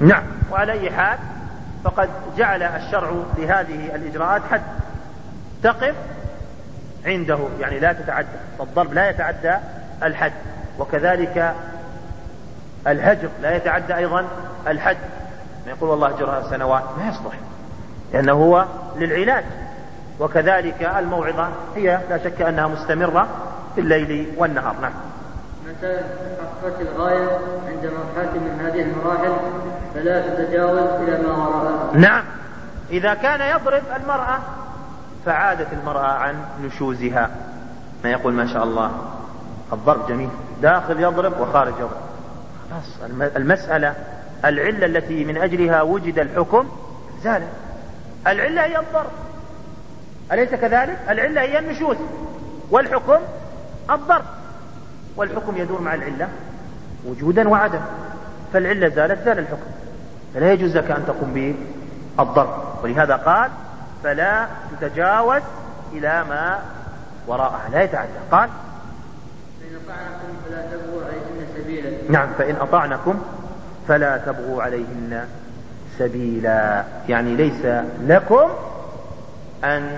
نعم. وعلى أي حال فقد جعل الشرع لهذه الإجراءات حد تقف عنده، يعني لا تتعدى، فالضرب لا يتعدى الحد، وكذلك الهجر لا يتعدى أيضا الحد. ما يقول والله هجرها سنوات ما يصلح، لأنه هو للعلاج. وكذلك الموعظة هي لا شك أنها مستمرة في الليل والنهار. نعم. متى حققت الغاية عند مرحلة من هذه المراحل فلا تتجاوز إلى ما وراءها. نعم. إذا كان يضرب المرأة فعادت المرأة عن نشوزها، ما يقول ما شاء الله الضرب جميل، داخل يضرب وخارج يضرب، خلاص المسألة العلة التي من أجلها وجد الحكم زالت. العلة هي الضرب، أليس كذلك؟ العلة هي النشوز والحكم الضرب، والحكم يدور مع العلة وجودا وعدم، فالعلة زالت زال الحكم، فلا يجوز لك أن تقوم بالضرب. ولهذا قال فلا تتجاوز إلى ما وراءها، لا يتعدى. قال فإن أطعنكم فلا تبغوا عليهن سبيلا. نعم. فإن أطعنكم فلا تبغوا عليهن سبيلا، يعني ليس لكم أن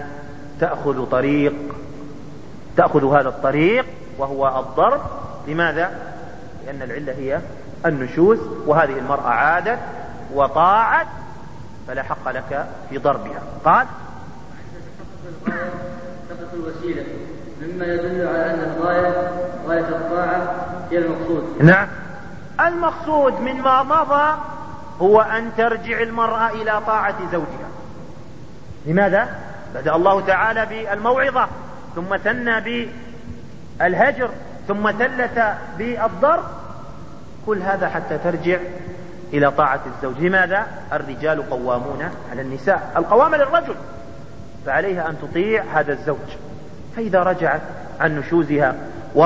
تأخذوا هذا الطريق وهو الضرب. لماذا؟ لأن العلة هي النشوز، وهذه المرأة عادت وطاعت فلا حق لك في ضربها. قال تحقق الوسيلة مما يدل على أن غاية الطاعة هي المقصود. نعم. المقصود مما مضى هو أن ترجع المرأة إلى طاعة زوجها. لماذا؟ بدأ الله تعالى بالموعظة، ثم ثنى بالهجر، ثم ثلث بالضرب، كل هذا حتى ترجع إلى طاعة الزوج. لماذا؟ الرجال قوامون على النساء، القوامة للرجل، فعليها أن تطيع هذا الزوج. فإذا رجعت عن نشوزها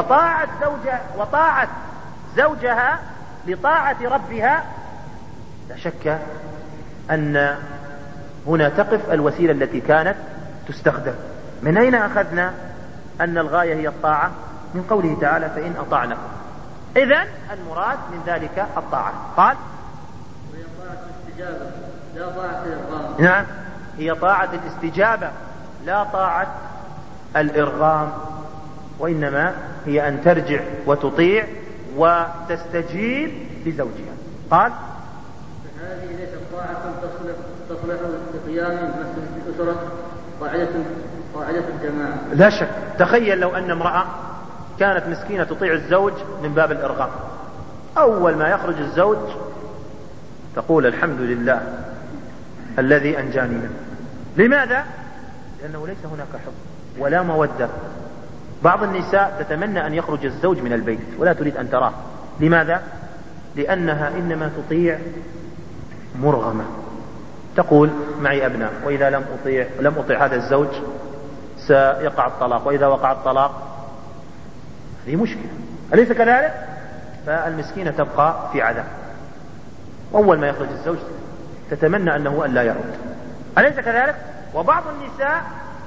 وطاعت زوجها لطاعة ربها، لا شك أن هنا تقف الوسيلة التي كانت تستخدم. من أين أخذنا أن الغاية هي الطاعة؟ من قوله تعالى فإن أطعنكم، إذن المراد من ذلك الطاعة. قال وهي طاعة الاستجابة لا طاعة الإرغام. نعم، هي طاعة الاستجابة لا طاعة الإرغام، وإنما هي أن ترجع وتطيع وتستجيب لزوجها. قال فهذه ليست طاعة تصلح لقيام مسألة الأسرة، قاعدة الجماعة. لا شك. تخيل لو أن امرأة كانت مسكينة تطيع الزوج من باب الإرغام، أول ما يخرج الزوج تقول الحمد لله الذي أنجاني منه. لماذا؟ لأنه ليس هناك حب ولا مودة. بعض النساء تتمنى أن يخرج الزوج من البيت ولا تريد أن تراه. لماذا؟ لأنها إنما تطيع مرغمة، تقول معي أبناء، وإذا لم أطيع هذا الزوج سيقع الطلاق، وإذا وقع الطلاق هذه مشكلة، أليس كذلك؟ فالمسكينة تبقى في عذاب، أول ما يخرج الزوج تتمنى أنه ألا يعود، أليس كذلك؟ وبعض النساء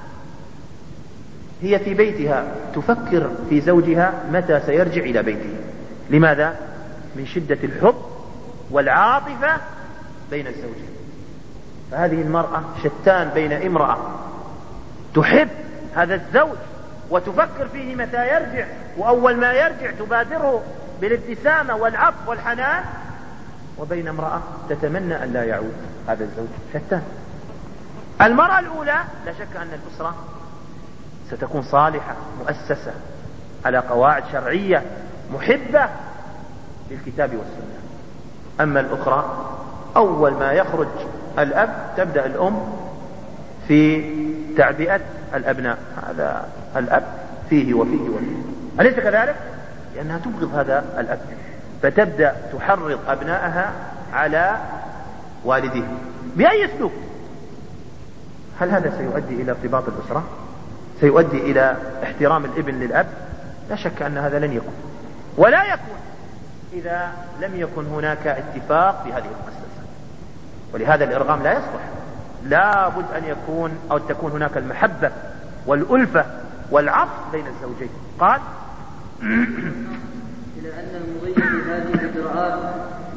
هي في بيتها تفكر في زوجها متى سيرجع إلى بيته. لماذا؟ من شدة الحب والعاطفة بين الزوجين. فهذه المرأة شتان بين امرأة تحب هذا الزوج وتفكر فيه متى يرجع، وأول ما يرجع تبادره بالابتسامة والعطف والحنان، وبين امرأة تتمنى أن لا يعود هذا الزوج. شتان. المرأة الأولى لا شك أن الأسرة ستكون صالحة مؤسسة على قواعد شرعية محبة للكتاب والسنة. أما الأخرى أول ما يخرج الأب تبدأ الأم في تعبئة الأبناء، هذا الأب فيه وفيه وفيه، أليس كذلك؟ لأنها تبغض هذا الأب، فتبدأ تحرض أبنائها على والده بأي أسلوب. هل هذا سيؤدي إلى ارتباط الأسرة؟ سيؤدي إلى احترام الابن للأب؟ لا شك أن هذا لن يكون ولا يكون إذا لم يكن هناك اتفاق في هذه المؤسسة. ولهذا الإرغام لا يصلح، لا بد أن يكون أو تكون هناك المحبة والألفة والعطف بين الزوجين. قال إلى أن المضي في هذه الإجراءات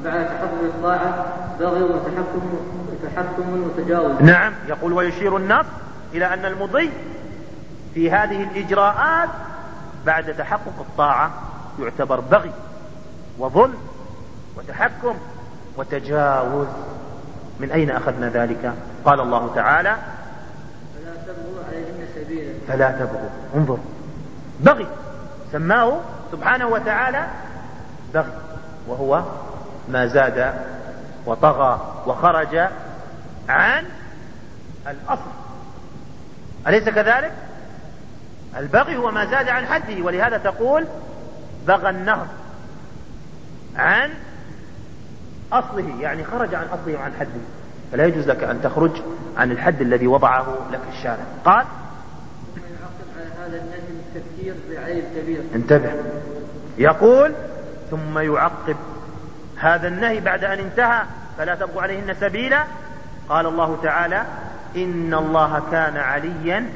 فعلى تحفظ الطاعة بغي وتحكم وتجاوز. نعم، يقول ويشير النص إلى أن المضي في هذه الإجراءات بعد تحقق الطاعة يعتبر بغي وظلم وتحكم وتجاوز. من أين أخذنا ذلك؟ قال الله تعالى فلا تبغوا عليهن سبيلا. فلا تبغوا، انظر، بغي سماه سبحانه وتعالى بغي، وهو ما زاد وطغى وخرج عن الأصل، أليس كذلك؟ البغي هو ما زاد عن حده، ولهذا تقول بغى النهر عن أصله، يعني خرج عن أصله وعن حده، فلا يجوز لك أن تخرج عن الحد الذي وضعه لك الشارع. قال ثم يعقب على هذا النهي التفكير بعيب كبير. انتبه، يقول ثم يعقب هذا النهي بعد أن انتهى فلا تبغوا عليهن سبيلا. قال الله تعالى إن الله كان عليا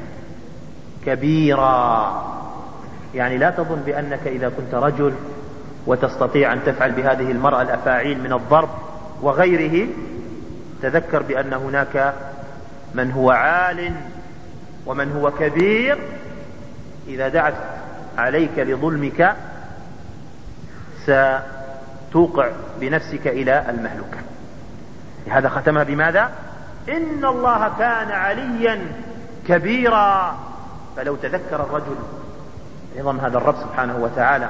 كبيرا، يعني لا تظن بأنك إذا كنت رجل وتستطيع أن تفعل بهذه المرأة الأفاعيل من الضرب وغيره، تذكر بأن هناك من هو عال ومن هو كبير، إذا دعت عليك لظلمك ستوقع بنفسك إلى المهلكة. لهذا ختمها بماذا؟ إن الله كان عليا كبيرا. فلو تذكر الرجل عظم هذا الرب سبحانه وتعالى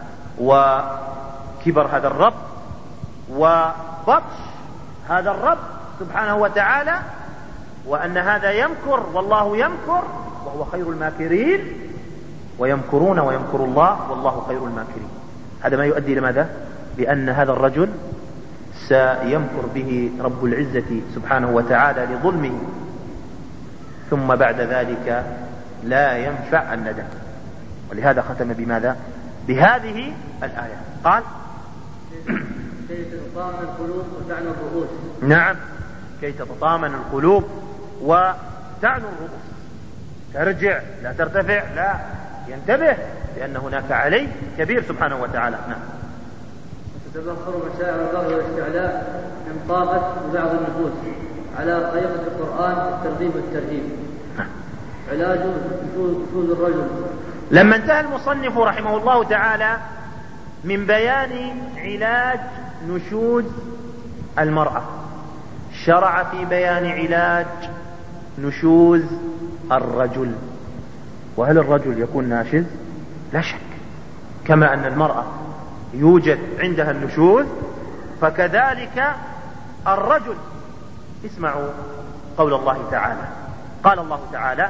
وكبر هذا الرب وبطش هذا الرب سبحانه وتعالى، وأن هذا يمكر والله يمكر وهو خير الماكرين، ويمكرون ويمكر الله والله خير الماكرين، هذا ما يؤدي لماذا؟ بأن هذا الرجل سيمكر به رب العزة سبحانه وتعالى لظلمه، ثم بعد ذلك لا ينفع الندم. ولهذا ختم بماذا؟ بهذه الآية. قال كي تتطامن القلوب وتعنى الرؤوس. نعم، كي تتطامن القلوب وتعنى الرؤوس، ترجع لا ترتفع، لا، ينتبه لأن هناك علي كبير سبحانه وتعالى. نعم. وتتبخر مشاعر البغي والاستعلاء من طاقة بعض النفوس على طريقة القرآن الترغيب والترهيب. علاج نشوز الرجل. لما انتهى المصنف رحمه الله تعالى من بيان علاج نشوز المرأة، شرع في بيان علاج نشوز الرجل. وهل الرجل يكون ناشز؟ لا شك، كما أن المرأة يوجد عندها النشوز فكذلك الرجل. اسمعوا قول الله تعالى، قال الله تعالى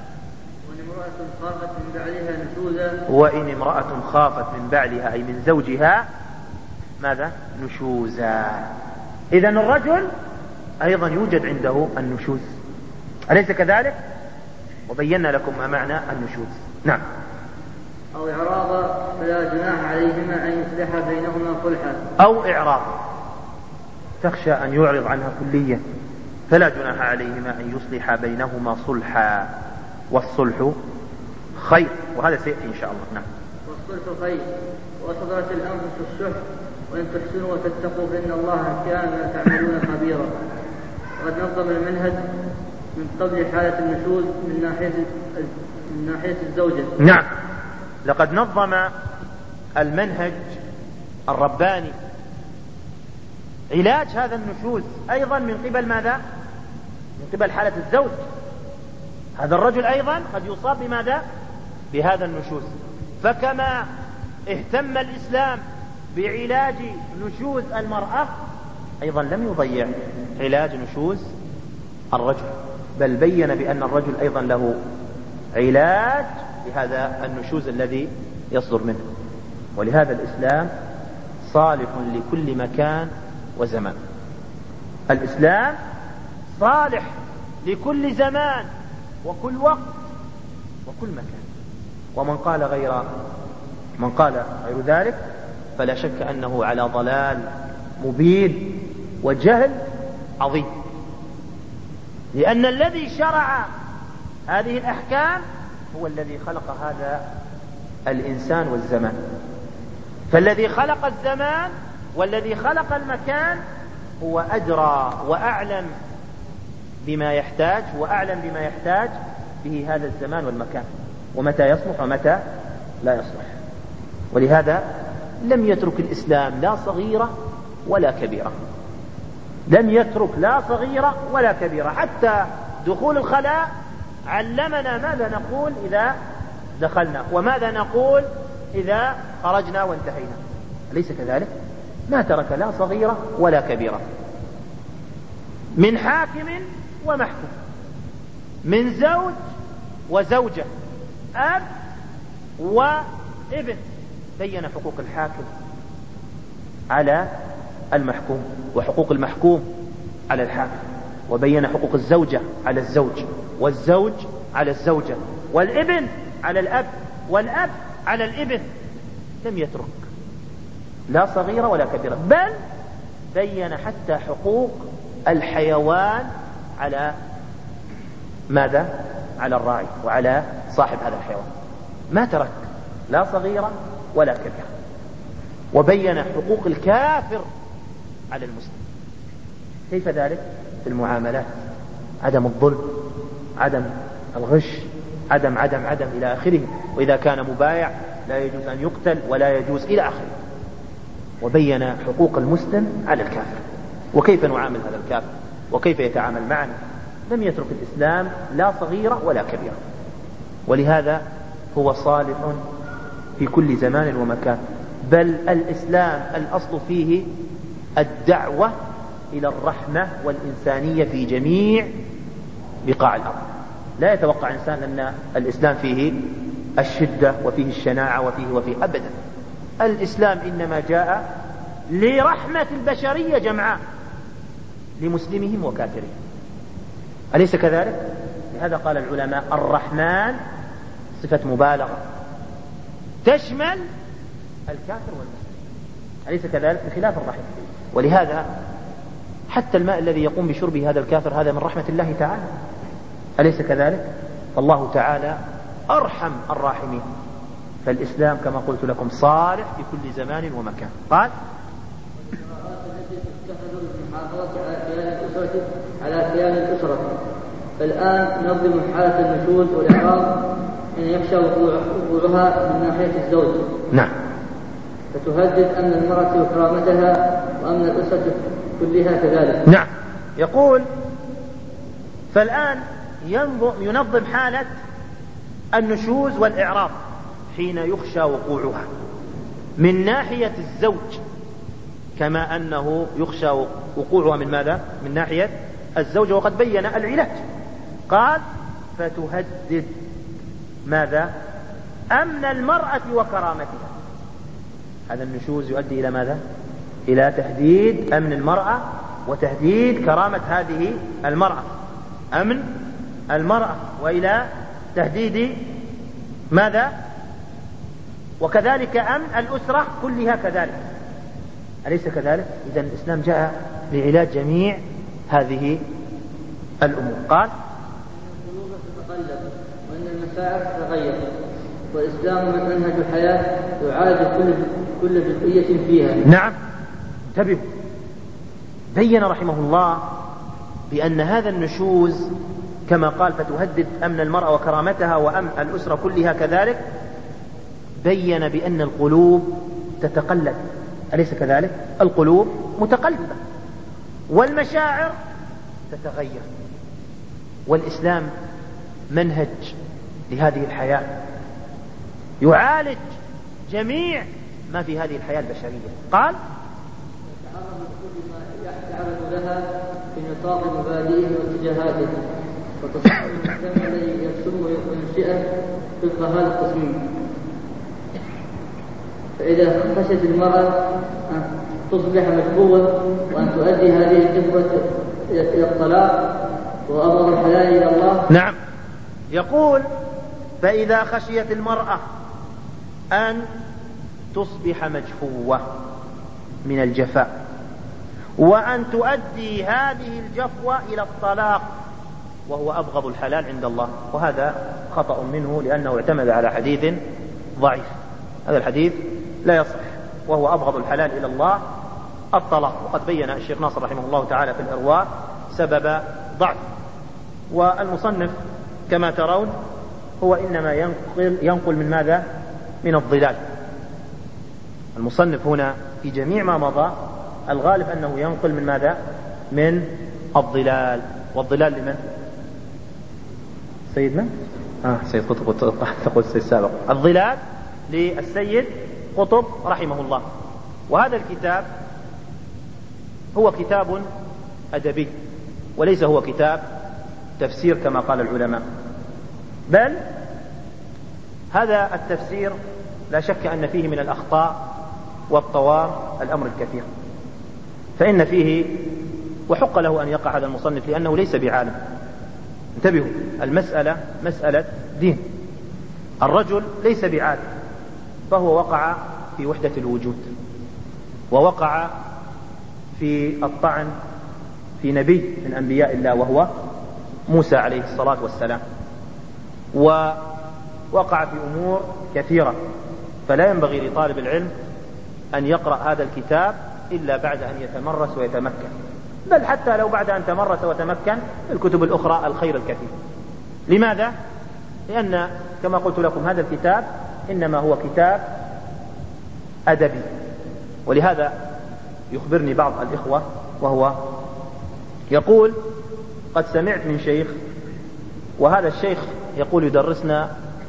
وإن امرأة خافت من بعلها أي من زوجها ماذا؟ نشوزا. إذن الرجل أيضا يوجد عنده النشوز، أليس كذلك؟ وبينا لكم ما معنى النشوز. نعم. أو إعراض فلا جناح عليهما أن يصلح بينهما صلحا. أو إعراض، تخشى أن يعرض عنها كليا، فلا جناح عليهما أن يصلح بينهما صلحا، والصلح خير، وهذا سيأتي إن شاء الله. نعم. والصلح خير، وصدرت الأنفس الشح، وإن تحسنوا وتتقوا فإن الله كان ما تعملون خبيرا. وقد نظم المنهج من قبل حالة النشوز من ناحية الزوجة. نعم، لقد نظم المنهج الرباني علاج هذا النشوز أيضا من قبل ماذا؟ من قبل حالة الزوج. هذا الرجل أيضا قد يصاب بماذا؟ بهذا النشوز. فكما اهتم الإسلام بعلاج نشوز المرأة، أيضا لم يضيع علاج نشوز الرجل، بل بين بأن الرجل أيضا له علاج لهذا النشوز الذي يصدر منه. ولهذا الإسلام صالح لكل مكان وزمان. الإسلام صالح لكل زمان وكل وقت وكل مكان. ومن قال غير ذلك فلا شك أنه على ضلال مبين وجهل عظيم، لأن الذي شرع هذه الأحكام هو الذي خلق هذا الإنسان والزمان. فالذي خلق الزمان والذي خلق المكان هو أدرى وأعلم بما يحتاج به هذا الزمان والمكان، ومتى يصلح ومتى لا يصلح. ولهذا لم يترك الإسلام لا صغيرة ولا كبيرة، لم يترك لا صغيرة ولا كبيرة. حتى دخول الخلاء علمنا ماذا نقول إذا دخلنا وماذا نقول إذا خرجنا وانتهينا، أليس كذلك؟ ما ترك لا صغيرة ولا كبيرة، من حاكم ومحكوم، من زوج وزوجة، أب وابن، بين حقوق الحاكم على المحكوم وحقوق المحكوم على الحاكم، وبين حقوق الزوجة على الزوج، والزوج على الزوجة، والابن على الأب، والأب على الابن. لم يترك لا صغيرة ولا كبيرة، بل بين حتى حقوق الحيوان على ماذا؟ على الراعي وعلى صاحب هذا الحيوان. ما ترك لا صغيرة ولا كبيرة. وبين حقوق الكافر على المسلم. كيف ذلك؟ في المعاملات، عدم الظلم، عدم الغش، عدم إلى آخره. وإذا كان مبايع لا يجوز أن يقتل ولا يجوز إلى آخره. وبين حقوق المسلم على الكافر، وكيف نعامل هذا الكافر وكيف يتعامل معنا. لم يترك الإسلام لا صغيرة ولا كبيرة. ولهذا هو صالح في كل زمان ومكان. بل الإسلام الأصل فيه الدعوة إلى الرحمة والإنسانية في جميع بقاع الأرض. لا يتوقع إنسان أن الإسلام فيه الشدة وفيه الشناعة وفيه أبدا. الإسلام إنما جاء لرحمة البشرية جمعاء، لمسلمهم وكافرهم، أليس كذلك؟ لهذا قال العلماء الرحمن صفة مبالغة تشمل الكافر والمسلم، أليس كذلك؟ بخلاف الرحمة. ولهذا حتى الماء الذي يقوم بشربه هذا الكافر هذا من رحمة الله تعالى، أليس كذلك؟ فالله تعالى أرحم الراحمين. فالإسلام كما قلت لكم صالح في كل زمان ومكان. قال على كيان الأسرة. فالآن نظم حالة النشوز والإعراض أن يخشى وقوعها من ناحية الزوج. نعم. فتهدد أمن المرأة وكرامتها وأمن الأسرة كلها كذلك. نعم. يقول فالآن ينظم حالة النشوز والإعراض حين يخشى وقوعها من ناحية الزوج، كما أنه يخشى وقوعها من ماذا؟ من ناحية الزوجة. وقد بين العلاج، قال فتهدد ماذا؟ أمن المرأة وكرامتها. هذا النشوز يؤدي إلى ماذا؟ إلى تهديد أمن المرأة وتهديد كرامة هذه المرأة، أمن المرأة، وإلى تهديد ماذا؟ وكذلك أمن الأسرة كلها كذلك، أليس كذلك؟ إذن الإسلام جاء لعلاج جميع هذه الأمور. قال القلوب تتقلب وأن المشاعر تتغير، والإسلام منهج الحياة يعالج كل جزئية فيها. نعم. انتبهوا، بين رحمه الله بأن هذا النشوز كما قال فتهدد أمن المرأة وكرامتها وأمن الأسرة كلها كذلك، بين بأن القلوب تتقلب، أليس كذلك؟ القلوب متقلبة والمشاعر تتغير، والإسلام منهج لهذه الحياة يعالج جميع ما في هذه الحياة البشرية. قال يتعرض لكل ما يتعرض لها في نطاق مبادئه واتجاهاته وتصميم المجتمع الذي يرسمه وينشئه وفق هذا التصميم. فإذا خشت المرأة أن تصبح مشبوهة وأن تؤدي هذه الكفرة إلى الطلاق وأبغض الحلال إلى الله. نعم. يقول فإذا خشيت المرأة أن تصبح مجفوة من الجفاء وأن تؤدي هذه الجفوة إلى الطلاق وهو أبغض الحلال عند الله، وهذا خطأ منه لأنه اعتمد على حديث ضعيف. هذا الحديث لا يصح، وهو أبغض الحلال إلى الله الطلاق. وقد بين الشيخ ناصر رحمه الله تعالى في الإرواء سبب ضعف. والمصنف كما ترون هو إنما ينقل من ماذا؟ من الضلال. المصنف هنا في جميع ما مضى الغالب أنه ينقل من ماذا؟ من الضلال. والضلال لمن؟ سيد من؟ سيد قطب. تقول السيد السابق. الضلال للسيد قطب رحمه الله. وهذا الكتاب هو كتاب أدبي وليس هو كتاب تفسير كما قال العلماء، بل هذا التفسير لا شك أن فيه من الأخطاء والطوار الأمر الكثير. فإن فيه، وحق له أن يقع هذا المصنف لأنه ليس بعالم. انتبهوا، المسألة مسألة دين. الرجل ليس بعالم، فهو وقع في وحدة الوجود، ووقع في الطعن في نبي من أنبياء الله وهو موسى عليه الصلاة والسلام، ووقع في أمور كثيرة. فلا ينبغي لطالب العلم أن يقرأ هذا الكتاب إلا بعد أن يتمرس ويتمكن، بل حتى لو بعد أن تمرس وتمكن الكتب الأخرى الخير الكثير. لماذا؟ لأن كما قلت لكم هذا الكتاب إنما هو كتاب أدبي. ولهذا يخبرني بعض الإخوة وهو يقول: قد سمعت من شيخ، وهذا الشيخ يقول يدرسنا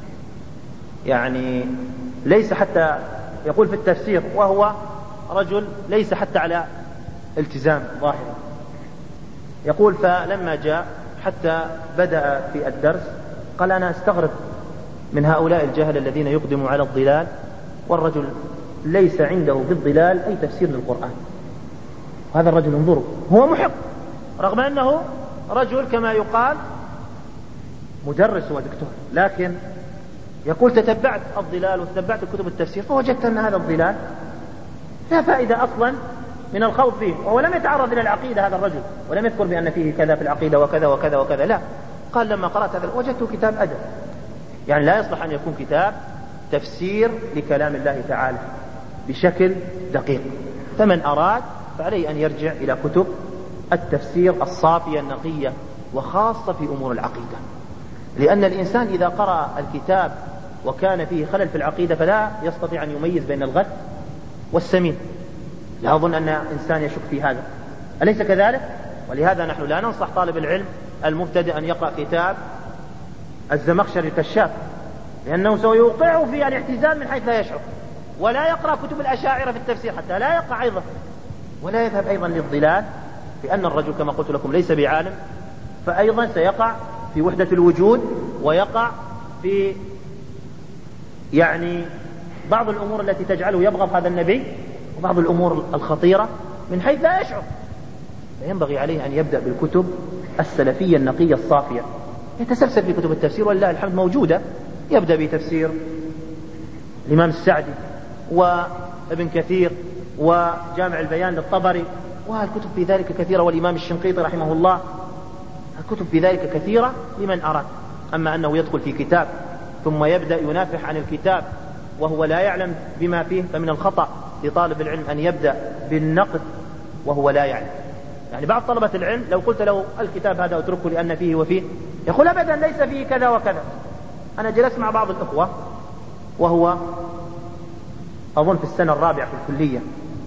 يعني ليس حتى يقول في التفسير، وهو رجل ليس حتى على التزام ظاهرا. يقول: فلما جاء حتى بدأ في الدرس قال: أنا استغرب من هؤلاء الجهل الذين يقدموا على الضلال، والرجل ليس عنده في الضلال أي تفسير للقرآن. وهذا الرجل انظروا هو محق، رغم أنه رجل كما يقال مدرس ودكتور، لكن يقول: تتبعت الضلال وتتبعت كتب التفسير فوجدت أن هذا الضلال لا فائدة أصلا من الخوض فيه. وهو لم يتعرض إلى العقيدة هذا الرجل، ولم يذكر بأن فيه كذا في العقيدة وكذا وكذا وكذا، لا، قال: لما قرأت هذا وجدته كتاب أدب. يعني لا يصلح أن يكون كتاب تفسير لكلام الله تعالى بشكل دقيق. فمن أراد فعليه أن يرجع إلى كتب التفسير الصافية النقية، وخاصة في أمور العقيدة. لأن الإنسان إذا قرأ الكتاب وكان فيه خلل في العقيدة فلا يستطيع أن يميز بين الغث والسمين. لا أظن أن إنسان يشك في هذا، أليس كذلك؟ ولهذا نحن لا ننصح طالب العلم المبتدئ أن يقرأ كتاب الزمخشري الكشاف، لأنه سيوقعه في الاعتزال من حيث لا يشعر. ولا يقرأ كتب الأشاعرة في التفسير حتى لا يقع أيضا، ولا يذهب أيضا للضلال، لأن الرجل كما قلت لكم ليس بعالم، فأيضا سيقع في وحدة الوجود، ويقع في يعني بعض الأمور التي تجعله يبغض هذا النبي، وبعض الأمور الخطيرة من حيث لا يشعر. فينبغي عليه أن يبدأ بالكتب السلفية النقية الصافية، يتسلسل في كتب التفسير ولله الحمد موجودة. يبدأ بتفسير الإمام السعدي وابن كثير وجامع البيان للطبري، والكتب في ذلك كثيرة، والإمام الشنقيطي رحمه الله، الكتب في ذلك كثيرة لمن أراد. أما أنه يدخل في كتاب ثم يبدأ ينافح عن الكتاب وهو لا يعلم بما فيه، فمن الخطأ لطالب العلم أن يبدأ بالنقد وهو لا يعلم. يعني بعض طلبة العلم لو قلت له الكتاب هذا اتركه لأن فيه وفيه، يقول: أبدا ليس فيه كذا وكذا. أنا جلست مع بعض الأخوة وهو أظن في السنة الرابعة في الكلية،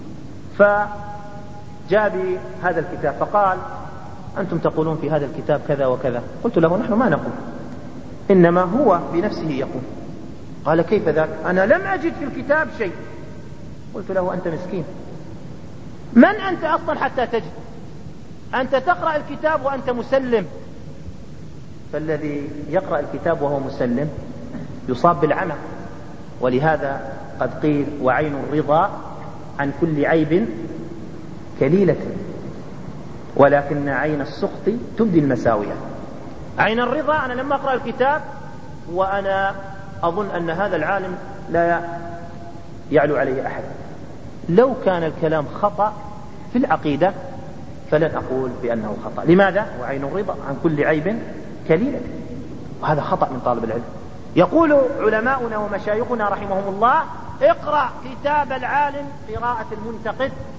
فجاء بهذا الكتاب فقال: أنتم تقولون في هذا الكتاب كذا وكذا. قلت له: نحن ما نقول، إنما هو بنفسه يقول. قال: كيف ذاك؟ أنا لم أجد في الكتاب شيء. قلت له: أنت مسكين، من أنت أصلا حتى تجد؟ أنت تقرأ الكتاب وأنت مسلم. فالذي يقرأ الكتاب وهو مسلم يصاب بالعمى. ولهذا قد قيل: وعين الرضا عن كل عيب كليلة، ولكن عين السخط تبدي المساوية. عين الرضا، أنا لما أقرأ الكتاب وأنا أظن أن هذا العالم لا يعلو عليه أحد، لو كان الكلام خطأ في العقيدة فلن أقول بأنه خطأ. لماذا؟ وعين الرضا عن كل عيب كليلة. وهذا خطأ من طالب العلم. يقول علماؤنا ومشايخنا رحمهم الله: اقرأ كتاب العالم قراءة المنتقد،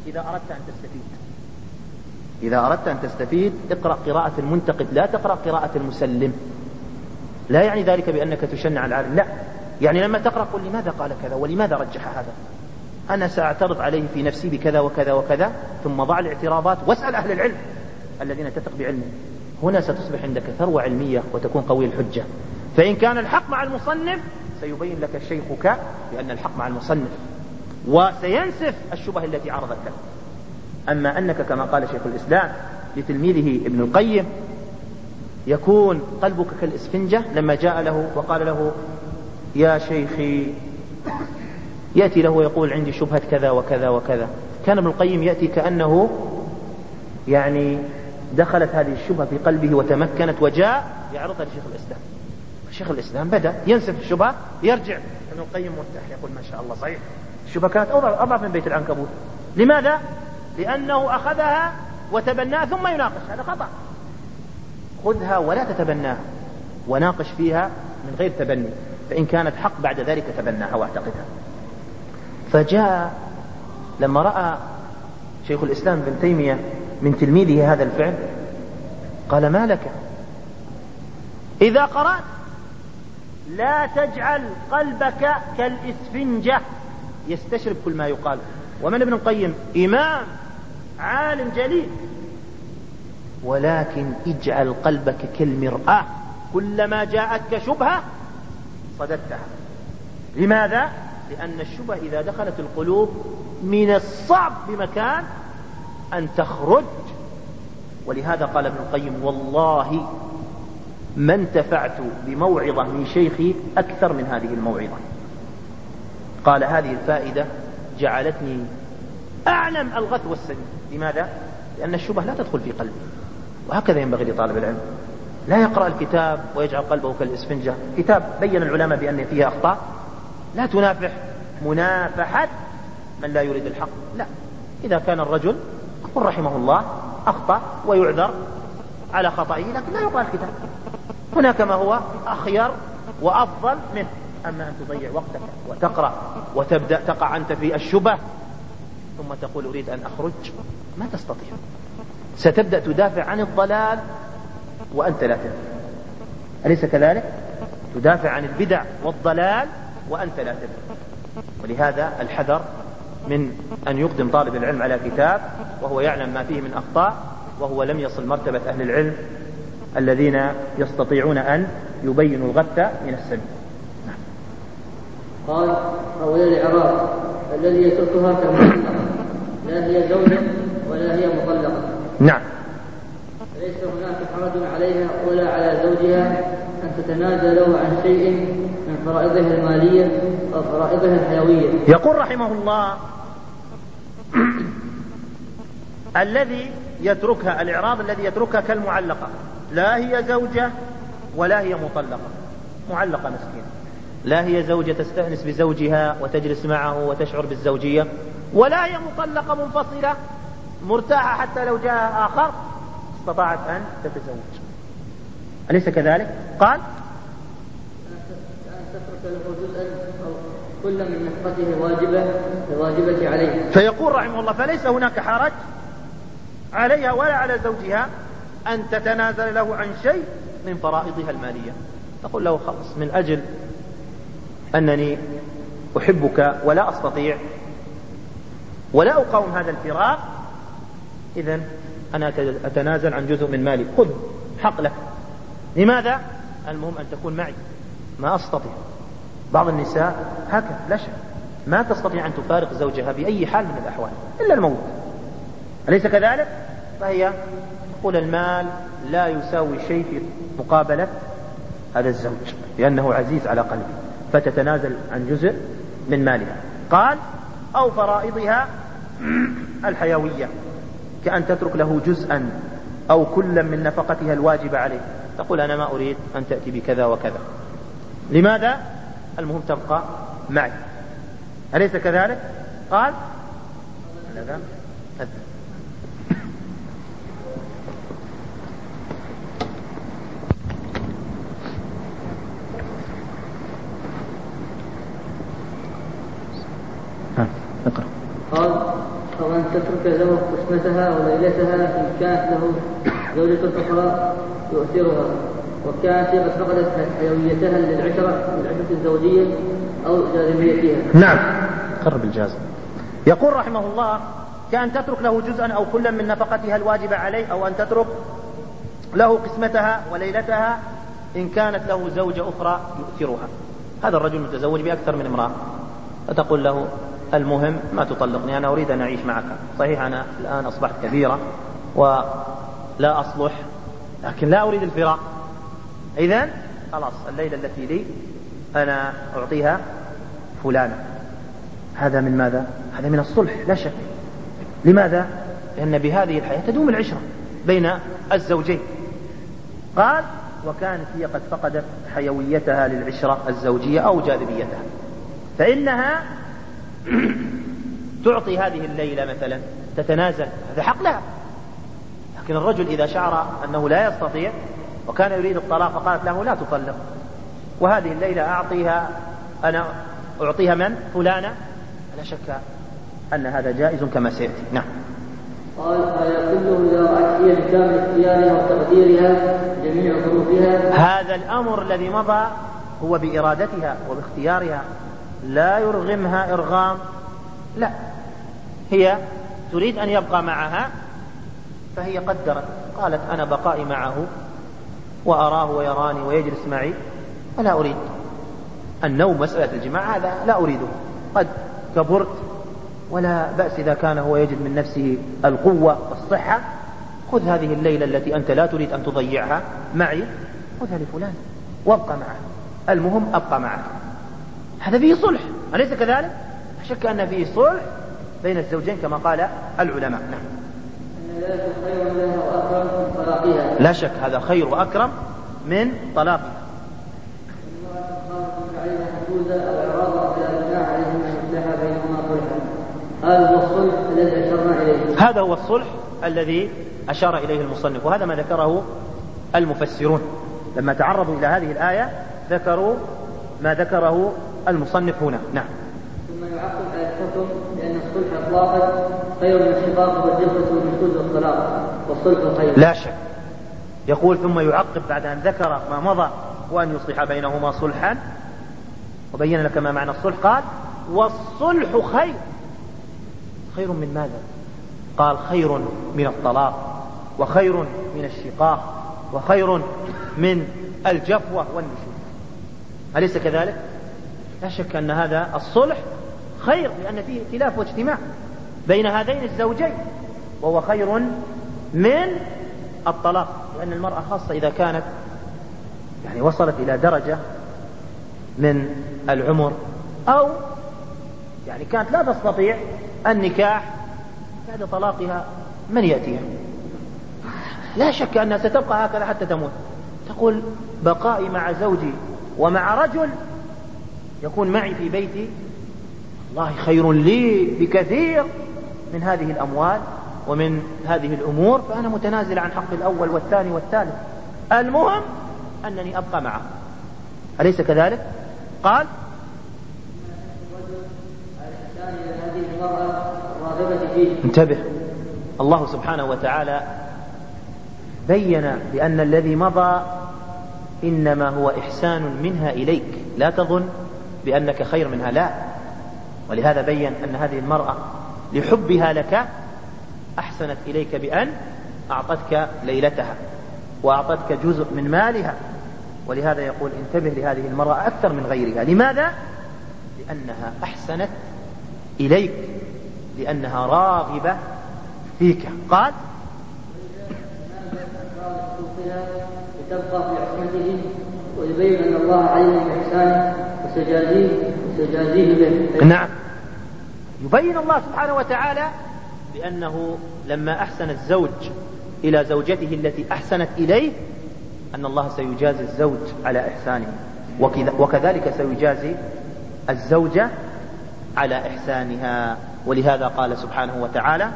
إذا أردت أن تستفيد، إذا أردت أن تستفيد اقرأ قراءة المنتقد، لا تقرأ قراءة المسلم. لا يعني ذلك بأنك تشنع على العالم، لا، يعني لما تقرأ قل لماذا قال كذا ولماذا رجح هذا، أنا سأعترض عليه في نفسي بكذا وكذا وكذا، ثم ضع الاعتراضات واسأل أهل العلم الذين تثق بعلمه. هنا ستصبح عندك ثروة علمية وتكون قوي الحجة. فإن كان الحق مع المصنف سيبين لك شيخك بأن الحق مع المصنف وسينسف الشبه التي عرضت له. أما أنك كما قال شيخ الإسلام لتلميذه ابن القيم يكون قلبك كالإسفنجة لما جاء له وقال له يا شيخي، يأتي له ويقول عندي شبهة كذا وكذا وكذا، كان ابن القيم يأتي كأنه يعني دخلت هذه الشبهة في قلبه وتمكنت وجاء يعرضها لشيخ الإسلام. شيخ الإسلام بدأ ينسف الشبهة، يرجع ابن القيم مرتاح يقول ما شاء الله صحيح الشبهة كانت أضعف من بيت العنكبوت. لماذا؟ لأنه أخذها وتبناها ثم يناقش، هذا خطأ. خذها ولا تتبناها، وناقش فيها من غير تبني، فإن كانت حق بعد ذلك تبناها واعتقدها. فجاء لما رأى شيخ الإسلام ابن تيمية من تلميذه هذا الفعل قال ما لك إذا قرأت لا تجعل قلبك كالإسفنجة يستشرب كل ما يقال. ومن ابن القيم إمام عالم جليل، ولكن اجعل قلبك كالمرآة، كلما جاءتك شبهة صددتها. لماذا؟ لأن الشبهة إذا دخلت القلوب من الصعب بمكان أن تخرج. ولهذا قال ابن القيم والله ما انتفعت بموعظة من شيخي أكثر من هذه الموعظة. قال هذه الفائدة جعلتني أعلم الغث والسمين. لماذا؟ لأن الشبهة لا تدخل في قلبي. وهكذا ينبغي لطالب العلم، لا يقرأ الكتاب ويجعل قلبه كالإسفنجة. كتاب بين العلماء بأن فيه أخطاء، لا تنافح منافحة من لا يريد الحق، لا. إذا كان الرجل قل رحمه الله أخطأ ويعذر على خطئه، لكن لا يقرأ الكتاب. هناك ما هو أخير وأفضل منه. أما أن تضيع وقتك وتقرأ وتبدأ تقع أنت في الشبه ثم تقول أريد أن أخرج، ما تستطيع. ستبدأ تدافع عن الضلال وأنت لا تدري، أليس كذلك؟ تدافع عن البدع والضلال وأنت لا تدري. ولهذا الحذر من أن يقدم طالب العلم على كتاب وهو يعلم ما فيه من أخطاء وهو لم يصل مرتبة أهل العلم الذين يستطيعون أن يبينوا الغث من السمين. قال أو الإعراب الذي يتركها كمطلقة لا هي زوجة ولا هي مطلقة. نعم. ليس هناك حرج عليها ولا على زوجها أن تتنازل له عن شيء من فرائضها المالية أو فرائضها الحيوية. يقول رحمه الله الذي يتركها، الإعراب الذي يتركها كالمعلقة، لا هي زوجة ولا هي مطلقة. معلقة مسكينة، لا هي زوجة تستأنس بزوجها وتجلس معه وتشعر بالزوجية، ولا هي مطلقة منفصلة مرتاحة حتى لو جاء آخر استطاعت أن تتزوج. أليس كذلك؟ قال أن تترك له جزءا أو كل من نفقته الواجبة عليه. فيقول رحمه الله فليس هناك حرج عليها ولا على زوجها أن تتنازل له عن شيء من فرائضها المالية. تقول له خلاص من أجل أنني أحبك ولا أستطيع ولا أقاوم هذا الفراق، إذن أنا أتنازل عن جزء من مالي، خذ حق لك. لماذا؟ المهم أن تكون معي، ما أستطيع. بعض النساء هكذا لا شك ما تستطيع أن تفارق زوجها بأي حال من الأحوال إلا الموت، أليس كذلك؟ فهي تقول المال لا يساوي شيء في مقابلة هذا الزوج لأنه عزيز على قلبي، فتتنازل عن جزء من مالها. قال أو فرائضها الحيوية، كأن تترك له جزءا أو كلا من نفقتها الواجبة عليه، تقول أنا ما أريد أن تأتي بكذا وكذا. لماذا؟ المهم تبقى معي، أليس كذلك؟ قال قال فمن تترك له قسمتها وليلتها إن كانت له زوجة أخرى يؤثرها وكانت قد فقدت حيويتها للعشرة الزوجية أو جاذبيتها. نعم، قرب الجازم. يقول رحمه الله: كأن تترك له جزءا أو كلا من نفقتها الواجبة عليه، أو أن تترك له قسمتها وليلتها إن كانت له زوجة أخرى يؤثرها. هذا الرجل متزوج بأكثر من امرأة، فتقول له: المهم ما تطلقني، أنا أريد أن أعيش معك، صحيح أنا الآن أصبحت كبيرة ولا أصلح، لكن لا أريد الفراق، إذن خلاص الليلة التي لي أنا أعطيها فلانة. هذا من ماذا؟ هذا من الصلح لا شك. لماذا؟ لأن بهذه الحياة تدوم العشرة بين الزوجين. قال: وكانت هي قد فقدت حيويتها للعشرة الزوجية أو جاذبيتها، فإنها تعطي هذه الليلة مثلا، تتنازل، هذا حق لها. لكن الرجل إذا شعر أنه لا يستطيع وكان يريد الطلاق فقالت له: لا تطلق، وهذه الليلة أنا أعطيها من؟ فلانة، لا شك أن هذا جائز كما سيأتي. نعم. قال: كله إذا رأت هي بكامل اختيارها وتقديرها جميع ظروفها. هذا الأمر الذي مضى هو بإرادتها وباختيارها، لا يرغمها إرغام، لا، هي تريد أن يبقى معها فهي قدرت، قالت: أنا بقائي معه وأراه ويراني ويجلس معي ولا أريد النوم، مسألة الجماع هذا لا أريده، قد كبرت ولا بأس إذا كان هو يجد من نفسه القوة والصحة، خذ هذه الليلة التي أنت لا تريد أن تضيعها معي، خذها لفلان وابقى معه، المهم أبقى معك. هذا فيه صلح، أليس كذلك؟ لا شك أن فيه صلح بين الزوجين كما قال العلماء. نعم. لا شك هذا خير وأكرم من طلاقها. هذا هو الصلح الذي أشار إليه المصنف، وهذا ما ذكره المفسرون لما تعرضوا إلى هذه الآية، ذكروا ما ذكره المصنف هنا. نعم. ثم يعقب على الحكم لأن الصلح إطلاقا خير من الشقاق والجلسة والنشوز والطلاق، والصلح خير. لا شك. يقول: ثم يعقب بعد أن ذكر ما مضى وأن يصلح بينهما صلحا وبين لك ما معنى الصلح، قال: والصلح خير. خير من ماذا؟ قال: خير من الطلاق، وخير من الشقاق، وخير من الجفوة والنشوز، أليس كذلك؟ لا شك أن هذا الصلح خير، لأن فيه ائتلاف واجتماع بين هذين الزوجين، وهو خير من الطلاق، لأن المرأة خاصة إذا كانت يعني وصلت إلى درجة من العمر أو يعني كانت لا تستطيع النكاح بعد طلاقها، من يأتيها؟ لا شك أنها ستبقى هكذا حتى تموت، تقول: بقائي مع زوجي ومع رجل يكون معي في بيتي الله خير لي بكثير من هذه الأموال ومن هذه الأمور، فأنا متنازل عن حق الأول والثاني والثالث، المهم أنني أبقى معه، أليس كذلك؟ قال: انتبه، الله سبحانه وتعالى بين بأن الذي مضى إنما هو إحسان منها إليك، لا تظن بأنك خير منها، لا. ولهذا بين أن هذه المرأة لحبها لك أحسنت إليك بأن أعطتك ليلتها وأعطتك جزء من مالها، ولهذا يقول: انتبه لهذه المرأة أكثر من غيرها. لماذا؟ لأنها أحسنت إليك، لأنها راغبة فيك. قال: لتبقى في عصمته ويبين أن الله عليم بإحسانه وسيجازيه به. نعم، يبين الله سبحانه وتعالى بأنه لما أحسن الزوج إلى زوجته التي أحسنت إليه أن الله سيجازي الزوج على إحسانه، وكذلك سيجازي الزوجة على إحسانها. ولهذا قال سبحانه وتعالى: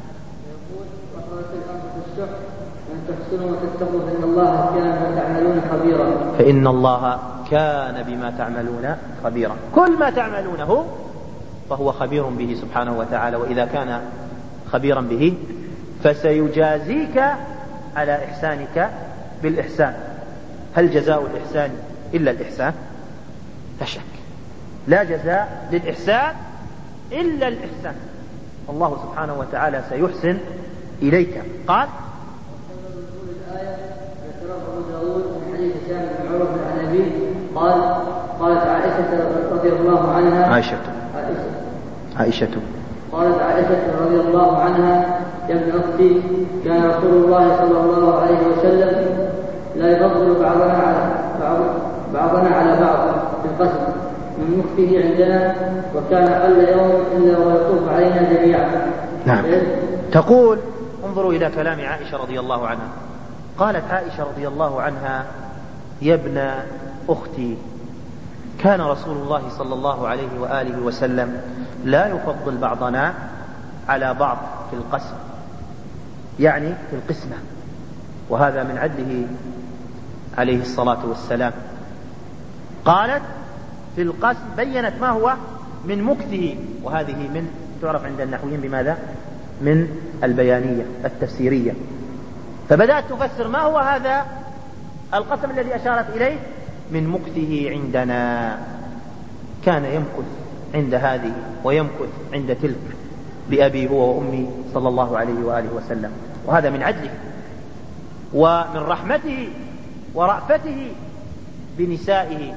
فإن الله كان بما تعملون خبيرا. كل ما تعملونه فهو خبير به سبحانه وتعالى، وإذا كان خبيرا به، فسيجازيك على إحسانك بالإحسان. هل جزاء الإحسان إلا الإحسان؟ لا شك، لا جزاء للإحسان إلا الإحسان. الله سبحانه وتعالى سيحسن إليك. قال قالت عائشة رضي الله عنها قالت عائشة رضي الله عنها: يا ابن أختي، كان رسول الله صلى الله عليه وسلم لا يفضل بعضنا على بعض في القسم من مخفه عندنا، وكان قل يوم إلا ويطوف علينا جميعا. نعم. تقول انظروا إلى كلام عائشة رضي الله عنها. قالت عائشة رضي الله عنها: يا ابن أختي، كان رسول الله صلى الله عليه وآله وسلم لا يفضل بعضنا على بعض في القسم، يعني في القسمة، وهذا من عدله عليه الصلاة والسلام. قالت في القسم، بينت ما هو من مكثه، وهذه من تعرف عند النحويين بماذا؟ من البيانية التفسيرية. فبدأت تفسر ما هو هذا القسم الذي أشارت إليه؟ من مكثه عندنا، كان يمكث عند هذه ويمكث عند تلك بأبي هو وأمي صلى الله عليه وآله وسلم. وهذا من عدله ومن رحمته ورأفته بنسائه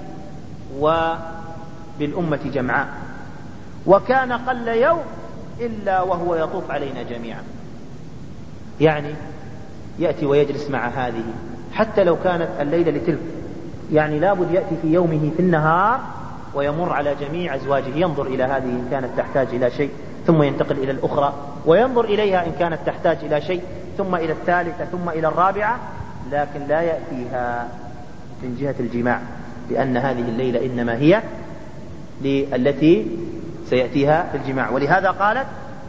وبالأمة جمعاء. وكان قل يوم إلا وهو يطوف علينا جميعا، يعني يأتي ويجلس مع هذه حتى لو كانت الليلة لتلك، يعني لابد يأتي في يومه في النهار ويمر على جميع أزواجه، ينظر إلى هذه إن كانت تحتاج إلى شيء، ثم ينتقل إلى الأخرى وينظر إليها إن كانت تحتاج إلى شيء، ثم إلى الثالثة، ثم إلى الرابعة، لكن لا يأتيها من جهة الجماع، لأن هذه الليلة إنما هي للتي سيأتيها في الجماع. ولهذا قالت: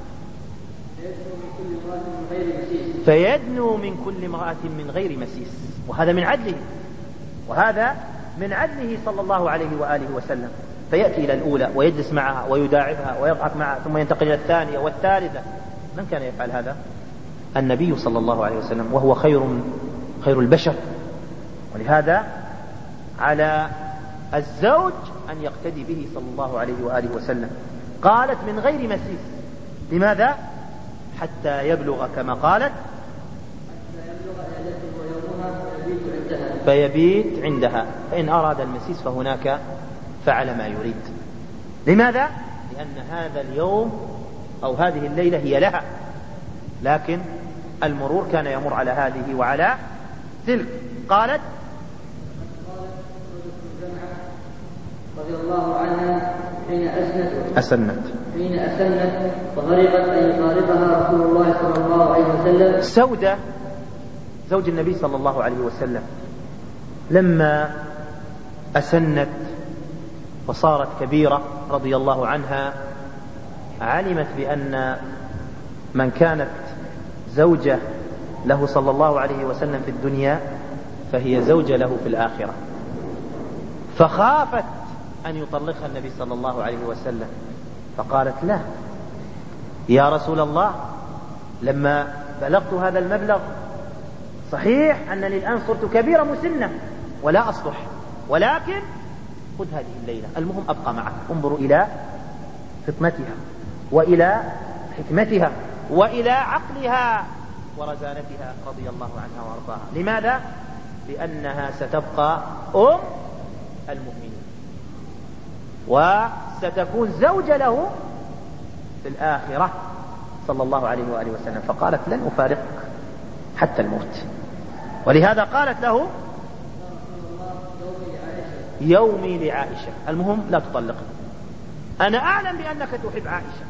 فيدنو من كل امرأة من غير مسيس. وهذا من عدله، وهذا من عدله صلى الله عليه وآله وسلم. فيأتي إلى الأولى ويجلس معها ويداعبها ويضحك معها، ثم ينتقل إلى الثانية والثالثة. من كان يفعل هذا؟ النبي صلى الله عليه وسلم، وهو خير البشر. ولهذا على الزوج أن يقتدي به صلى الله عليه وآله وسلم. قالت من غير مسيس، لماذا؟ حتى يبلغ كما قالت فيبيت عندها، فإن أراد المسيس فهناك فعل ما يريد. لماذا؟ لأن هذا اليوم أو هذه الليلة هي لها، لكن المرور كان يمر على هذه وعلى تلك. قالت رضي الله عنها: حين أسنت وغرقت أن يفارقها رسول الله صلى الله عليه وسلم. سودة زوج النبي صلى الله عليه وسلم لما أسنت وصارت كبيرة رضي الله عنها، علمت بأن من كانت زوجة له صلى الله عليه وسلم في الدنيا فهي زوجة له في الآخرة، فخافت أن يطلقها النبي صلى الله عليه وسلم، فقالت: لا يا رسول الله، لما بلغت هذا المبلغ صحيح أنني الآن صرت كبيرة مسنة ولا أصلح، ولكن خذ هذه الليلة، المهم أبقى معك. انظروا إلى فطنتها وإلى حكمتها وإلى عقلها ورزانتها رضي الله عنها وارضاها. لماذا؟ لأنها ستبقى أم المؤمنين وستكون زوجة له في الآخرة صلى الله عليه وآله وسلم. فقالت: لن أفارقك حتى الموت. ولهذا قالت له: يومي لعائشة، المهم لا تطلقني، أنا أعلم بأنك تحب عائشة،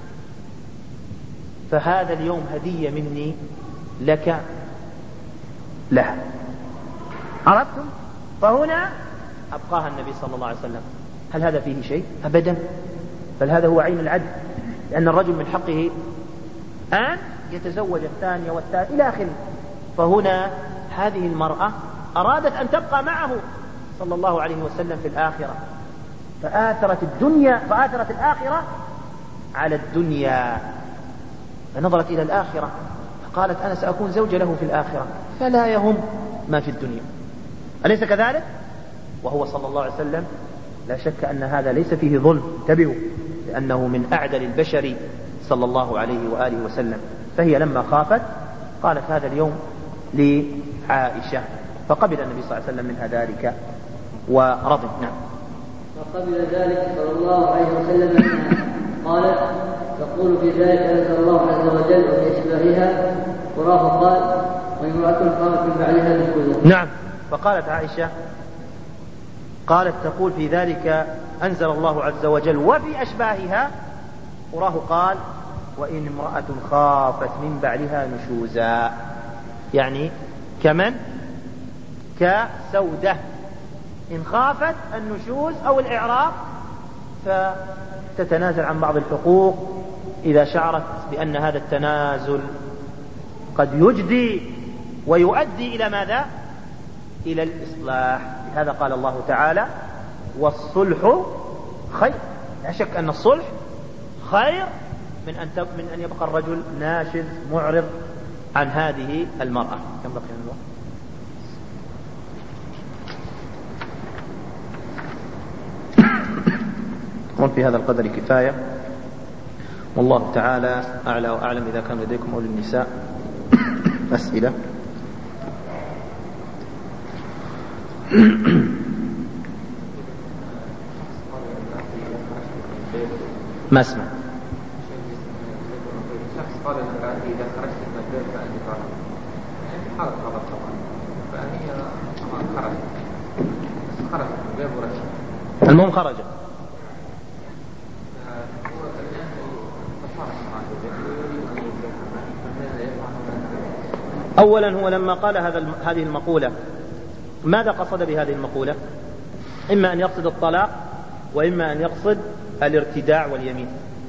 فهذا اليوم هدية مني لك لها. عرفتم؟ فهنا أبقاها النبي صلى الله عليه وسلم. هل هذا فيه شيء؟ أبدا، بل هذا هو عين العدل، لأن الرجل من حقه أن يتزوج الثانية والثالث إلى آخره. فهنا هذه المرأة أرادت أن تبقى معه صلى الله عليه وسلم في الآخرة، فآثرت الآخرة على الدنيا. فنظرت إلى الآخرة فقالت أنا سأكون زوجة له في الآخرة فلا يهم ما في الدنيا. أليس كذلك؟ وهو صلى الله عليه وسلم لا شك أن هذا ليس فيه ظلم، انتبهوا، لأنه من أعدل البشر صلى الله عليه وآله وسلم. فهي لما خافت قالت هذا اليوم لعائشة، فقبل النبي صلى الله عليه وسلم منها ذلك ورضي. نعم. فقبل ذلك صلى الله عليه وسلم منها. قالت تقول في ذلك أنزل الله عز وجل وفي أشباهها. وراه قال وامرأة قامت من بعدها نشوزا. نعم. فقالت عائشة قالت تقول في ذلك أنزل الله عز وجل وفي أشباهها. وراه قال وإن امرأة خافت من بعدها نشوزا، يعني كمن كسودة إن خافت النشوز أو الإعراض فتتنازل عن بعض الحقوق إذا شعرت بأن هذا التنازل قد يجدي ويؤدي إلى ماذا؟ إلى الإصلاح. لهذا قال الله تعالى والصلح خير. لا شك أن الصلح خير من أن يبقى الرجل ناشز معرض عن هذه المرأة. كم بقي من الوقت؟ في هذا القدر كفاية، والله تعالى أعلى وأعلم. إذا كان لديكم أو للنساء أسئلة ما اسمع. قال للمرأة إذا خرجت من البيت فأنت طالب، يعني حالة هذا طبعا، فهي خرجت من البيت ورجعت، المهم خرجت. أولا هو لما قال هذه المقولة ماذا قصد بهذه المقولة؟ إما أن يقصد الطلاق وإما أن يقصد الارتداع واليمين.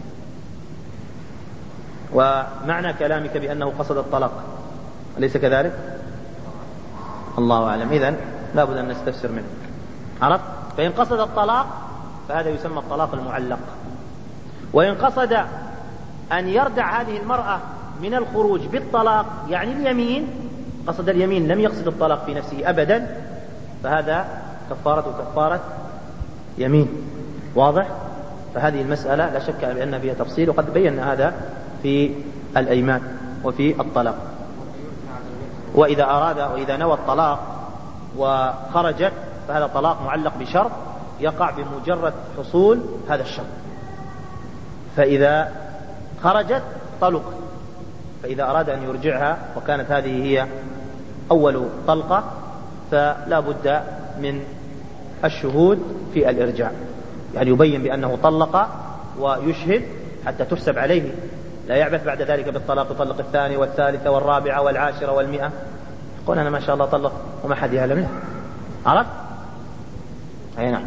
ومعنى كلامك بأنه قصد الطلاق أليس كذلك؟ الله أعلم. إذن لا بد أن نستفسر منه. عرفت؟ فإن قصد الطلاق فهذا يسمى الطلاق المعلق. وإن قصد أن يردع هذه المرأة من الخروج بالطلاق يعني اليمين، قصد اليمين لم يقصد الطلاق في نفسه أبدا، فهذا كفارة يمين. واضح؟ فهذه المسألة لا شك بأن فيها تفصيل، وقد بينا هذا في الأيمان وفي الطلاق. وإذا أراد وإذا نوى الطلاق وخرجت فهذا طلاق معلق بشرط يقع بمجرد حصول هذا الشرط. فإذا خرجت طلقت، فإذا أراد أن يرجعها وكانت هذه هي أول طلقة فلا بد من الشهود في الإرجاع، يعني يبين بأنه طلق ويشهد حتى تحسب عليه، لا يعبث بعد ذلك بالطلاق، يطلق الثاني والثالثة والرابعة والعاشرة والمئة، يقول أنا ما شاء الله طلق وما حد يهل منه. عرفت؟ أي نعم.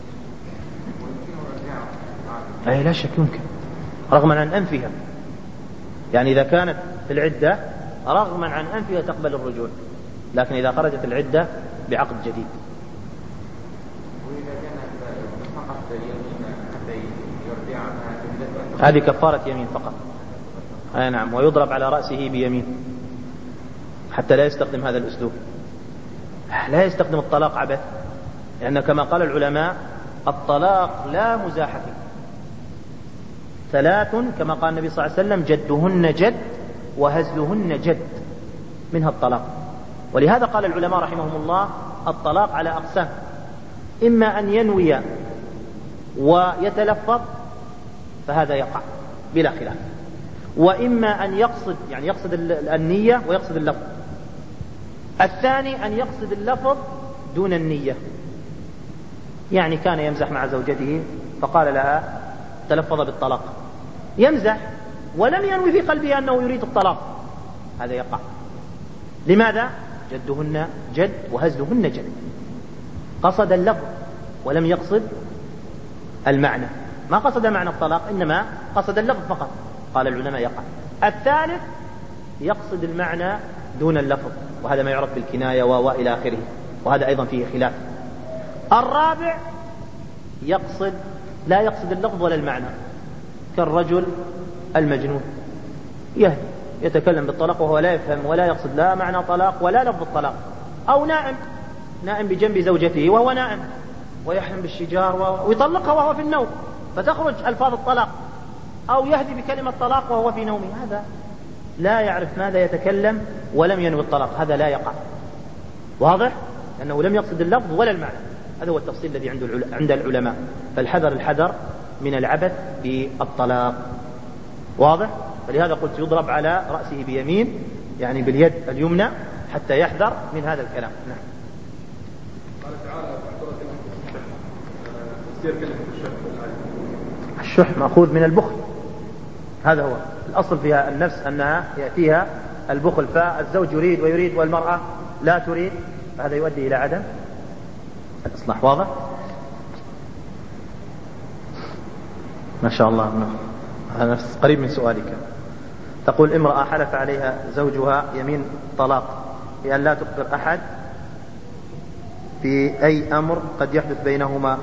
أي لا شك يمكن، رغما عن أنفها، يعني إذا كانت في العدة رغما عن أنفها تقبل الرجوع، لكن إذا خرجت العدة بعقد جديد. هذه كفارة يمين فقط. أي نعم. ويضرب على رأسه بيمين حتى لا يستخدم هذا الأسلوب، لا يستخدم الطلاق عبث، لأن كما قال العلماء الطلاق لا مزاح فيه. ثلاث كما قال النبي صلى الله عليه وسلم جدهن جد وهزلهن جد، منها الطلاق. ولهذا قال العلماء رحمهم الله الطلاق على أقسام: إما أن ينوي ويتلفظ فهذا يقع بلا خلاف، وإما أن يقصد، يعني يقصد النية ويقصد اللفظ. الثاني أن يقصد اللفظ دون النية، يعني كان يمزح مع زوجته فقال لها تلفظ بالطلاق، يمزح ولم ينوي في قلبه أنه يريد الطلاق، هذا يقع. لماذا؟ جدهن جد وهزلهن جد، قصد اللفظ ولم يقصد المعنى، ما قصد معنى الطلاق إنما قصد اللفظ فقط، قال العلماء يقع. الثالث يقصد المعنى دون اللفظ، وهذا ما يعرف بالكناية وإلى آخره، وهذا أيضا فيه خلاف. الرابع لا يقصد اللفظ ولا المعنى، كالرجل المجنون يهدي يتكلم بالطلاق وهو لا يفهم ولا يقصد لا معنى طلاق ولا لفظ الطلاق، أو نائم بجنب زوجته وهو نائم ويحلم بالشجار ويطلقها وهو في النوم فتخرج ألفاظ الطلاق، أو يهدي بكلمة طلاق وهو في نومه، هذا لا يعرف ماذا يتكلم ولم ينوي الطلاق، هذا لا يقع. واضح؟ لأنه لم يقصد اللفظ ولا المعنى. هذا هو التفصيل الذي عند العلماء. فالحذر من العبث بالطلاق. واضح؟ فلهذا قلت يضرب على رأسه بيمين، يعني باليد اليمنى، حتى يحذر من هذا الكلام. نعم. قال تعالى الشح مأخوذ من البخل، هذا هو الأصل فيها النفس أنها يأتيها البخل، فالزوج يريد ويريد والمرأة لا تريد، هذا يؤدي إلى عدم الإصلاح. واضح؟ ما شاء الله. هذا نفس قريب من سؤالك. تقول امرأة حلف عليها زوجها يمين طلاق بأن لا تخبر أحد في أي أمر قد يحدث بينهما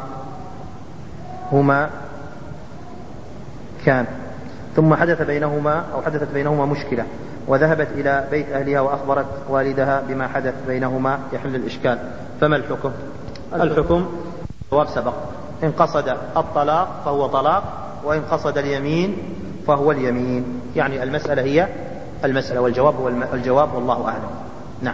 كان، ثم حدثت بينهما مشكلة، وذهبت إلى بيت أهلها وأخبرت والدها بما حدث بينهما يحل الإشكال، فما الحكم؟ الحكم جواب سبق. إن قصد الطلاق فهو طلاق، وإن قصد اليمين فهو اليمين، يعني المسألة هي المسألة، والجواب هو الجواب، والله أعلم. نعم.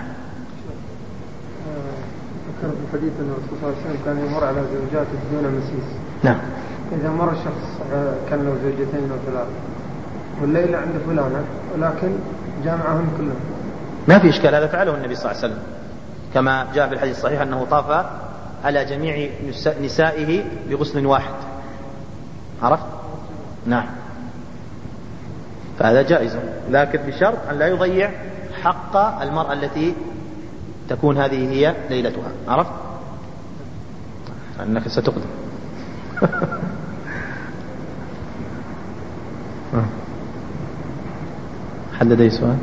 ذكر في الحديث أن الرسول صلى الله عليه وسلم كان يمر على زوجاته دون مسيس. نعم. إذا مر شخص كان له زوجتين أو ثلاث والليلة عند فلانة ولكن جامعهم كلهم، ما في إشكال، هذا فعله النبي صلى الله عليه وسلم كما جاء في الحديث الصحيح أنه طاف على جميع نسائه بغسل واحد. عرفت؟ نعم. فهذا جائز، لكن بشرط أن لا يضيع حق المرأة التي تكون هذه هي ليلتها. عرفت؟ أنك ستقدم. حد لديه سؤال؟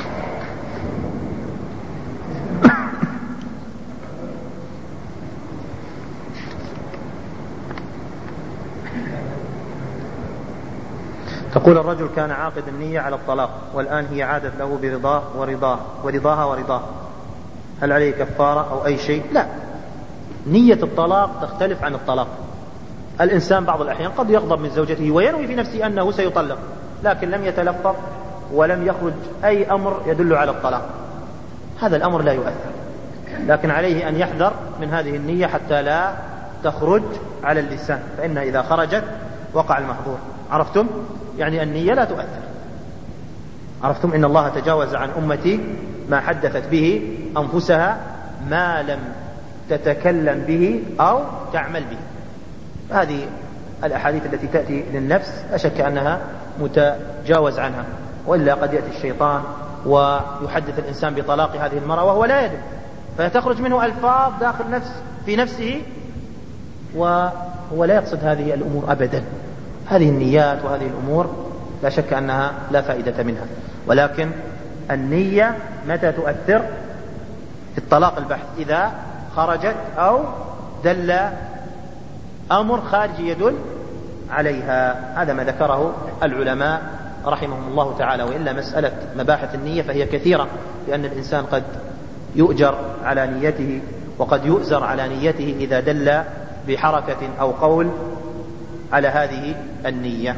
تقول الرجل كان عاقد النية على الطلاق والآن هي عادت له برضاه ورضاه، هل عليه كفارة أو أي شيء؟ لا، نية الطلاق تختلف عن الطلاق. الإنسان بعض الأحيان قد يغضب من زوجته وينوي في نفسه أنه سيطلق، لكن لم يتلفظ ولم يخرج أي أمر يدل على الطلاق، هذا الأمر لا يؤثر، لكن عليه أن يحذر من هذه النية حتى لا تخرج على اللسان، فإنها إذا خرجت وقع المحظور. عرفتم؟ يعني النية لا تؤثر. عرفتم؟ إن الله تجاوز عن أمتي ما حدثت به أنفسها ما لم تتكلم به أو تعمل به. هذه الأحاديث التي تأتي للنفس لا شك أنها متجاوز عنها، وإلا قد يأتي الشيطان ويحدث الإنسان بطلاق هذه المرأة وهو لا يدري، فتخرج منه ألفاظ داخل في نفسه وهو لا يقصد هذه الأمور أبدا. هذه النيات وهذه الأمور لا شك أنها لا فائدة منها، ولكن النية متى تؤثر؟ في الطلاق البحث، إذا خرجت أو دل أمر خارجي يدل عليها. هذا ما ذكره العلماء رحمهم الله تعالى، وإلا مسألة مباحث النية فهي كثيرة، لأن الإنسان قد يؤجر على نيته وقد يؤزر على نيته إذا دل بحركة أو قول على هذه النية.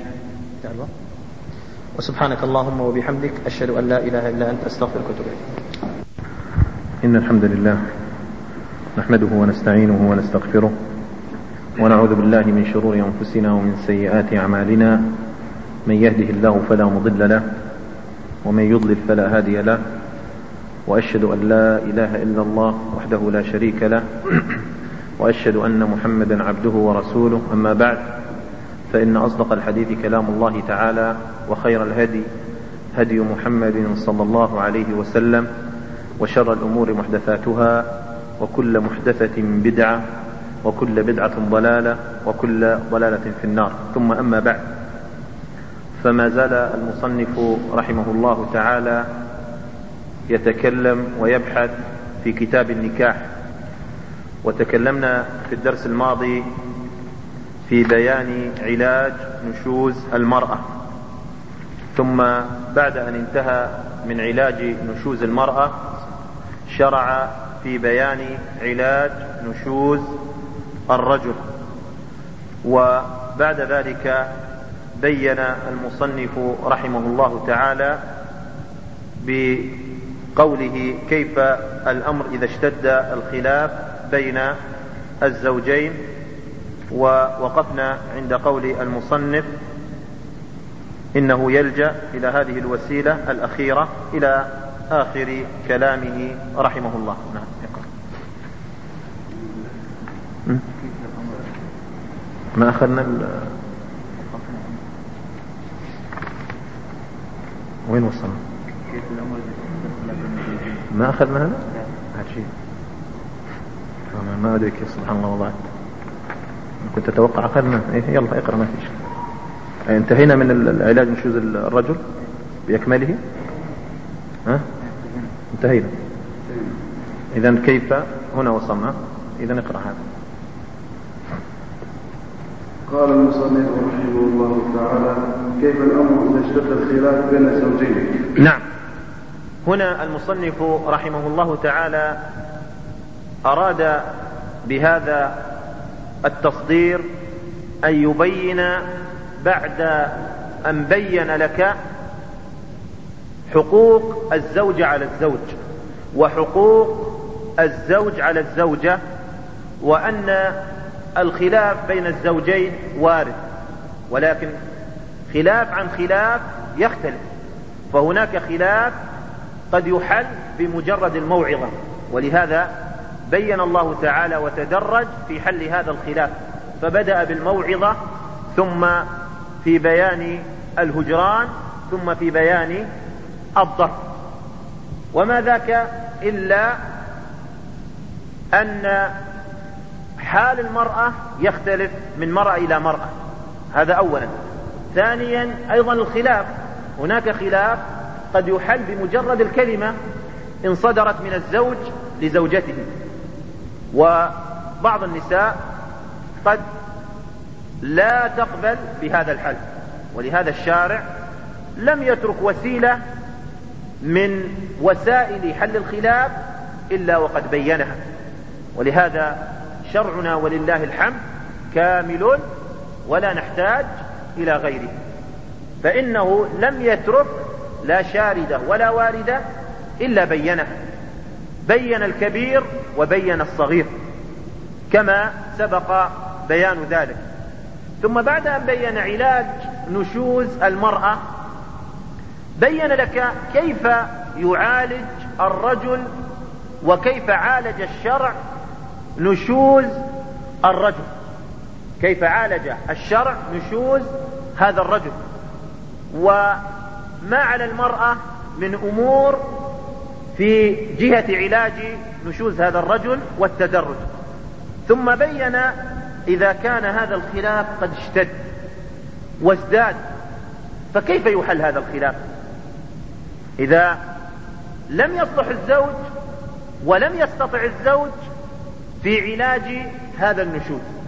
وسبحانك اللهم وبحمدك أشهد أن لا إله إلا أنت أستغفرك وأتوب إليك. إن الحمد لله نحمده ونستعينه ونستغفره ونعوذ بالله من شرور أنفسنا ومن سيئات أعمالنا، من يهده الله فلا مضل له ومن يضلل فلا هادي له، وأشهد أن لا إله إلا الله وحده لا شريك له، وأشهد أن محمدا عبده ورسوله. أما بعد، فإن أصدق الحديث كلام الله تعالى، وخير الهدي هدي محمد صلى الله عليه وسلم، وشر الأمور محدثاتها، وكل محدثة بدعة، وكل بدعة ضلالة، وكل ضلالة في النار. ثم أما بعد، فما زال المصنف رحمه الله تعالى يتكلم ويبحث في كتاب النكاح، وتكلمنا في الدرس الماضي في بيان علاج نشوز المرأة، ثم بعد أن انتهى من علاج نشوز المرأة شرع في بيان علاج نشوز الرجل. وبعد ذلك بين المصنف رحمه الله تعالى بقوله كيف الأمر إذا اشتد الخلاف بين الزوجين. ووقفنا عند قول المصنف إنه يلجأ إلى هذه الوسيلة الأخيرة إلى آخر كلامه رحمه الله. نعم. ما أخذنا وين وصلنا؟ ما أخذنا هذا؟ شيء ما أدرك. سبحان الله وضعت كنت أتوقع أخذنا. يلا اقرأ ما فيش. انتهينا من العلاج نشوز الرجل بأكمله. انتهينا. إذن كيف هنا وصلنا؟ إذن اقرأ هذا. قال المصنف رحمه الله تعالى كيف الأمر إذا اشتد الخلاف بين الزوجين. نعم. هنا المصنف رحمه الله تعالى أراد بهذا التصدير أن يبين بعد أن بين لك حقوق الزوج على الزوج وحقوق الزوج على الزوجة، وأن الخلاف بين الزوجين وارد، ولكن خلاف عن خلاف يختلف. فهناك خلاف قد يحل بمجرد الموعظة، ولهذا بين الله تعالى وتدرج في حل هذا الخلاف، فبدأ بالموعظة ثم في بيان الهجران ثم في بيان الضرب. وما ذاك إلا أن حال المرأة يختلف من مرأة إلى مرأة، هذا أولا. ثانيا أيضا الخلاف، هناك خلاف قد يحل بمجرد الكلمة إن صدرت من الزوج لزوجته، وبعض النساء قد لا تقبل بهذا الحل، ولهذا الشارع لم يترك وسيلة من وسائل حل الخلاف إلا وقد بينها. ولهذا شرعنا ولله الحمد كامل ولا نحتاج إلى غيره، فإنه لم يترك لا شاردة ولا واردة إلا بينها، بين الكبير وبين الصغير كما سبق بيان ذلك. ثم بعد أن بين علاج نشوز المرأة بين لك كيف يعالج الرجل وكيف عالج الشرع نشوز الرجل، كيف عالج الشرع نشوز هذا الرجل وما على المرأة من أمور في جهة علاج نشوز هذا الرجل والتدرج. ثم بين إذا كان هذا الخلاف قد اشتد وازداد فكيف يحل هذا الخلاف إذا لم يصلح الزوج ولم يستطع الزوج في علاج هذا النشوز.